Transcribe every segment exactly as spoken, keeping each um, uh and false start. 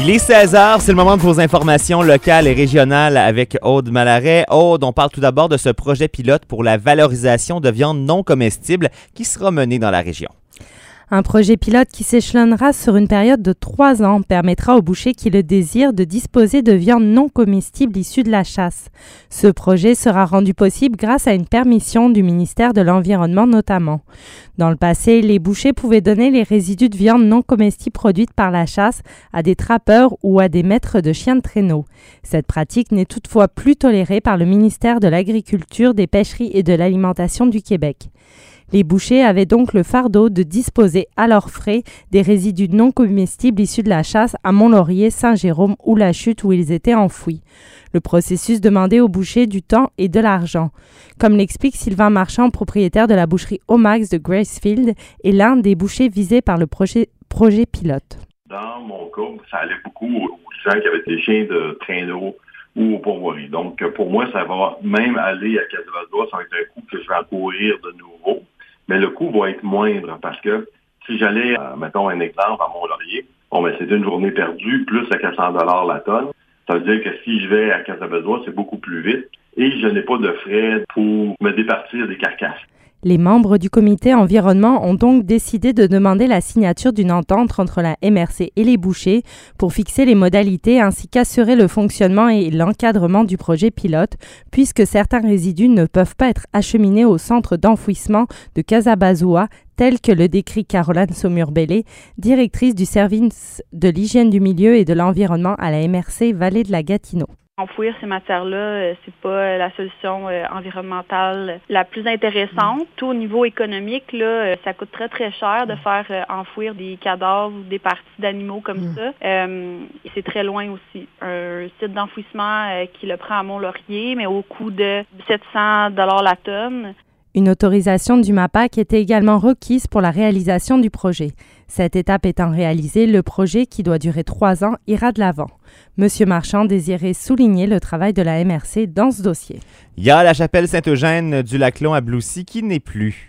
Il est seize heures, c'est le moment de vos informations locales et régionales avec Aude Malaret. Aude, on parle tout d'abord de ce projet pilote pour la valorisation de viande non comestible qui sera mené dans la région. Un projet pilote qui s'échelonnera sur une période de trois ans permettra aux bouchers qui le désirent de disposer de viande non comestible issue de la chasse. Ce projet sera rendu possible grâce à une permission du ministère de l'Environnement notamment. Dans le passé, les bouchers pouvaient donner les résidus de viande non comestible produite par la chasse à des trappeurs ou à des maîtres de chiens de traîneau. Cette pratique n'est toutefois plus tolérée par le ministère de l'Agriculture, des Pêcheries et de l'Alimentation du Québec. Les bouchers avaient donc le fardeau de disposer à leurs frais des résidus non comestibles issus de la chasse à Mont-Laurier, Saint-Jérôme ou La Chute où ils étaient enfouis. Le processus demandait aux bouchers du temps et de l'argent. Comme l'explique Sylvain Marchand, propriétaire de la boucherie Omax de Gracefield et l'un des bouchers visés par le projet, projet pilote. Dans mon cas, ça allait beaucoup aux gens qui avaient des chiens de traîneau ou aux pourvoiries. Donc, pour moi, ça va même aller à Casablanca, ça va être un coup que je vais encourir de nouveau. Mais le coût va être moindre parce que si j'allais, euh, mettons un exemple, à Mont-Laurier, bon, ben, c'est une journée perdue, plus à quatre cents dollars la tonne. Ça veut dire que si je vais à Casablanca, c'est beaucoup plus vite et je n'ai pas de frais pour me départir des carcasses. Les membres du comité environnement ont donc décidé de demander la signature d'une entente entre la M R C et les bouchers pour fixer les modalités ainsi qu'assurer le fonctionnement et l'encadrement du projet pilote, puisque certains résidus ne peuvent pas être acheminés au centre d'enfouissement de Casabazoua, tel que le décrit Caroline Saumur-Bellé, directrice du service de l'hygiène du milieu et de l'environnement à la M R C Vallée de la Gatineau. Enfouir ces matières-là, c'est pas la solution environnementale la plus intéressante. Tout au niveau économique, là, ça coûte très très cher de faire enfouir des cadavres ou des parties d'animaux comme mmh. ça. Euh, c'est très loin aussi. Un site d'enfouissement euh, qui le prend à Mont-Laurier, mais au coût de sept cents dollars la tonne. Une autorisation du MAPAC était également requise pour la réalisation du projet. Cette étape étant réalisée, le projet, qui doit durer trois ans, ira de l'avant. Monsieur Marchand désirait souligner le travail de la M R C dans ce dossier. Il y a la chapelle Saint-Eugène du Lac-Long à Bloussy qui n'est plus.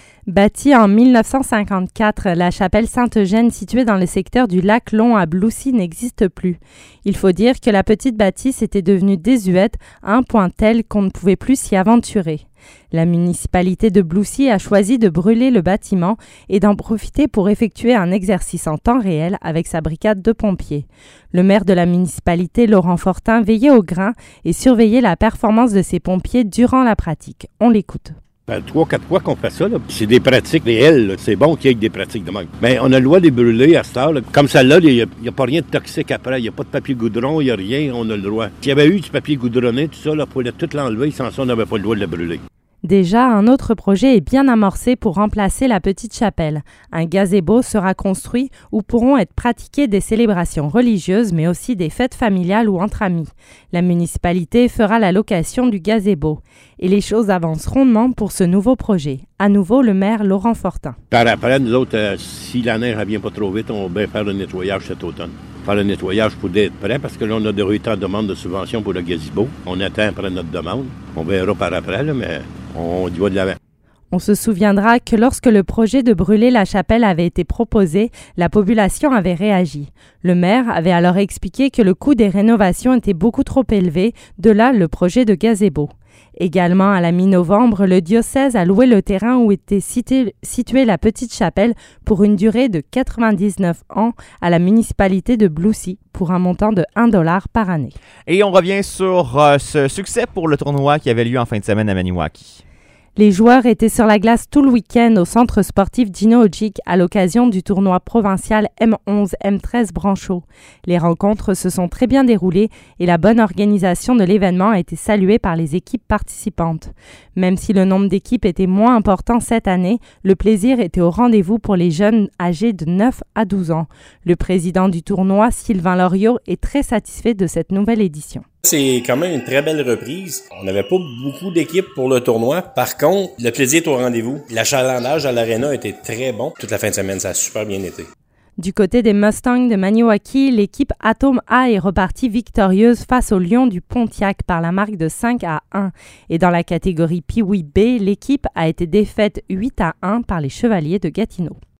Bâtie en mille neuf cent cinquante-quatre, la chapelle Saint-Eugène située dans le secteur du Lac-Long à Bloussy n'existe plus. Il faut dire que la petite bâtisse était devenue désuète à un point tel qu'on ne pouvait plus s'y aventurer. La municipalité de Bloussy a choisi de brûler le bâtiment et d'en profiter pour effectuer un exercice en temps réel avec sa brigade de pompiers. Le maire de la municipalité, Laurent Fortin, veillait au grain et surveillait la performance de ses pompiers durant la pratique. On l'écoute. Ben, trois, quatre fois qu'on fait ça, là. C'est des pratiques réelles. Là. C'est bon qu'il y ait des pratiques de même. Mais on a le droit de les brûler à cette heure. Là. Comme celle-là, il n'y a, a pas rien de toxique après. Il n'y a pas de papier goudron, il n'y a rien, on a le droit. S'il y avait eu du papier goudronné, tout ça, là, pour tout l'enlever, sans ça, on n'avait pas le droit de le brûler. Déjà, un autre projet est bien amorcé pour remplacer la petite chapelle. Un gazebo sera construit où pourront être pratiquées des célébrations religieuses, mais aussi des fêtes familiales ou entre amis. La municipalité fera la location du gazebo. Et les choses avancent rondement pour ce nouveau projet. À nouveau, le maire Laurent Fortin. Par après, nous autres, euh, si la neige ne vient pas trop vite, on va bien faire le nettoyage cet automne. Faire le nettoyage pour être prêt, parce que là, on a déjà eu tant de demandes de subvention pour le gazebo. On attend après notre demande. On verra par après, là, mais on y va de l'avant. On se souviendra que lorsque le projet de brûler la chapelle avait été proposé, la population avait réagi. Le maire avait alors expliqué que le coût des rénovations était beaucoup trop élevé, de là le projet de gazebo. Également, à la mi-novembre, le diocèse a loué le terrain où était cité, située la petite chapelle pour une durée de quatre-vingt-dix-neuf ans à la municipalité de Bloussy pour un montant de un dollar par année. Et on revient sur euh, ce succès pour le tournoi qui avait lieu en fin de semaine à Maniwaki. Les joueurs étaient sur la glace tout le week-end au centre sportif Gino Ojic à l'occasion du tournoi provincial M onze M treize Branchot. Les rencontres se sont très bien déroulées et la bonne organisation de l'événement a été saluée par les équipes participantes. Même si le nombre d'équipes était moins important cette année, le plaisir était au rendez-vous pour les jeunes âgés de neuf à douze ans. Le président du tournoi, Sylvain Loriot, est très satisfait de cette nouvelle édition. C'est quand même une très belle reprise. On n'avait pas beaucoup d'équipes pour le tournoi. Par contre, le plaisir est au rendez-vous. L'achalandage à l'aréna était très bon. Toute la fin de semaine, ça a super bien été. Du côté des Mustangs de Maniwaki, l'équipe Atom A est repartie victorieuse face aux Lions du Pontiac par la marque de cinq à un. Et dans la catégorie Pee-Wee B, l'équipe a été défaite huit à un par les Chevaliers de Gatineau.